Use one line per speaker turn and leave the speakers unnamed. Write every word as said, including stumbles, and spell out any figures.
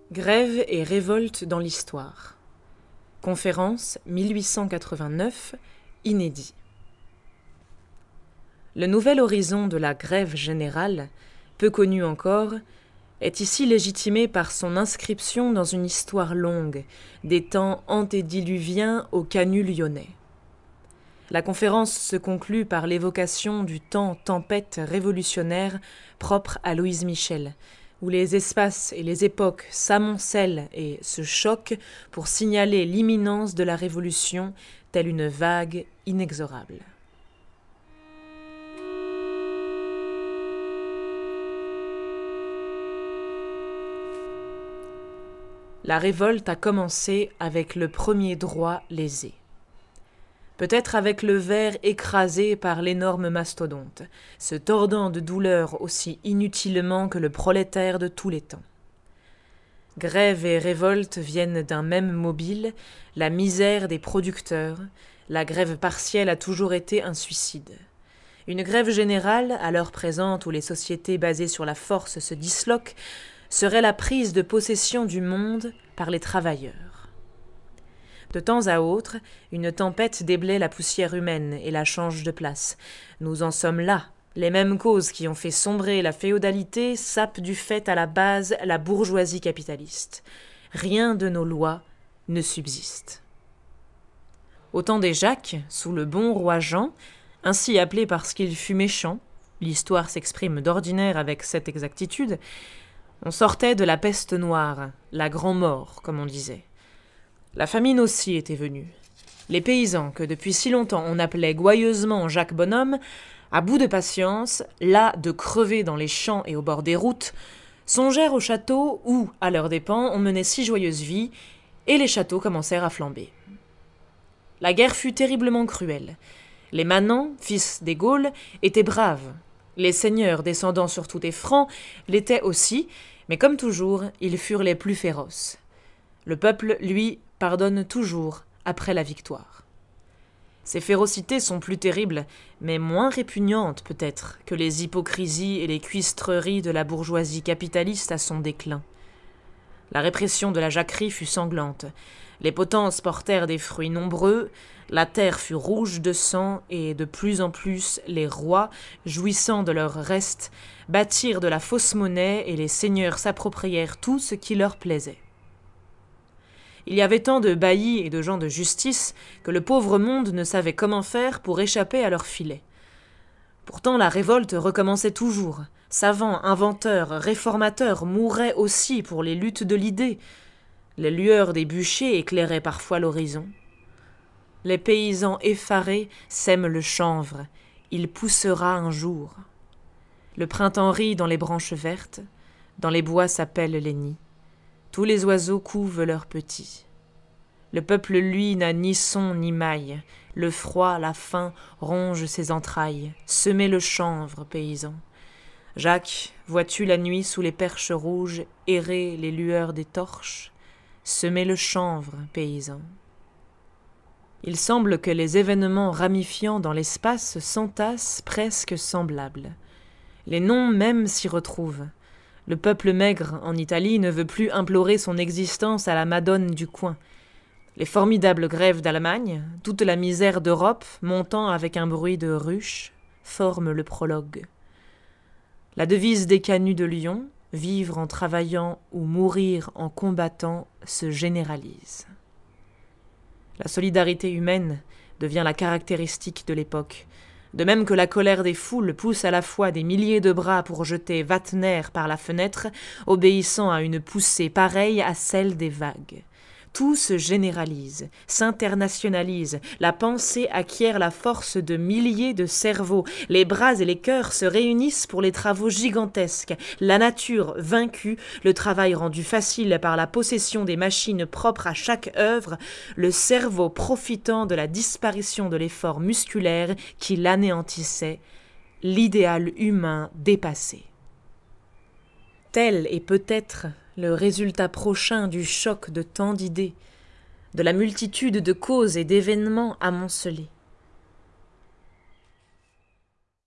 Grève et révolte dans l'histoire. Conférence mille huit cent quatre-vingt-neuf, inédit. Le nouvel horizon de la grève générale, peu connu encore, est ici légitimé par son inscription dans une histoire longue, des temps antédiluviens au Canut lyonnais. La conférence se conclut par l'évocation du temps tempête révolutionnaire propre à Louise Michel, où les espaces et les époques s'amoncellent et se choquent pour signaler l'imminence de la révolution, telle une vague inexorable. La révolte a commencé avec le premier droit lésé. Peut-être avec le ver écrasé par l'énorme mastodonte, se tordant de douleur aussi inutilement que le prolétaire de tous les temps. Grève et révolte viennent d'un même mobile, la misère des producteurs. La grève partielle a toujours été un suicide. Une grève générale, à l'heure présente où les sociétés basées sur la force se disloquent, serait la prise de possession du monde par les travailleurs. De temps à autre, une tempête déblaye la poussière humaine et la change de place. Nous en sommes là. Les mêmes causes qui ont fait sombrer la féodalité sapent du fait à la base la bourgeoisie capitaliste. Rien de nos lois ne subsiste. Au temps des Jacques, sous le bon roi Jean, ainsi appelé parce qu'il fut méchant, l'histoire s'exprime d'ordinaire avec cette exactitude, on sortait de la peste noire, la grand-mort, comme on disait. La famine aussi était venue. Les paysans, que depuis si longtemps on appelait gouailleusement Jacques Bonhomme, à bout de patience, las de crever dans les champs et au bord des routes, songèrent au château où, à leurs dépens, on menait si joyeuse vie, et les châteaux commencèrent à flamber. La guerre fut terriblement cruelle. Les manants, fils des Gaules, étaient braves. Les seigneurs, descendants surtout des Francs, l'étaient aussi, mais comme toujours, ils furent les plus féroces. Le peuple, lui, pardonne toujours après la victoire. Ces férocités sont plus terribles, mais moins répugnantes peut-être que les hypocrisies et les cuistreries de la bourgeoisie capitaliste à son déclin. La répression de la jacquerie fut sanglante. Les potences portèrent des fruits nombreux, la terre fut rouge de sang et de plus en plus les rois, jouissant de leurs restes, bâtirent de la fausse monnaie et les seigneurs s'approprièrent tout ce qui leur plaisait. Il y avait tant de baillis et de gens de justice que le pauvre monde ne savait comment faire pour échapper à leur filet. Pourtant la révolte recommençait toujours. Savants, inventeurs, réformateurs mouraient aussi pour les luttes de l'idée. Les lueurs des bûchers éclairaient parfois l'horizon. Les paysans effarés sèment le chanvre. Il poussera un jour. Le printemps rit dans les branches vertes. Dans les bois s'appellent les nids. Tous les oiseaux couvent leurs petits. Le peuple, lui, n'a ni son ni maille. Le froid, la faim rongent ses entrailles. Semez le chanvre, paysan. Jacques, vois-tu la nuit sous les perches rouges errer les lueurs des torches? Semez le chanvre, paysan. Il semble que les événements ramifiant dans l'espace s'entassent presque semblables. Les noms même s'y retrouvent. Le peuple maigre en Italie ne veut plus implorer son existence à la Madone du coin. Les formidables grèves d'Allemagne, toute la misère d'Europe montant avec un bruit de ruche, forment le prologue. La devise des canuts de Lyon, vivre en travaillant ou mourir en combattant, se généralise. La solidarité humaine devient la caractéristique de l'époque. De même que la colère des foules pousse à la fois des milliers de bras pour jeter Wagner par la fenêtre, obéissant à une poussée pareille à celle des vagues. Tout se généralise, s'internationalise, la pensée acquiert la force de milliers de cerveaux, les bras et les cœurs se réunissent pour les travaux gigantesques, la nature vaincue, le travail rendu facile par la possession des machines propres à chaque œuvre, le cerveau profitant de la disparition de l'effort musculaire qui l'anéantissait, l'idéal humain dépassé. Tel est peut-être le résultat prochain du choc de tant d'idées, de la multitude de causes et d'événements amoncelés.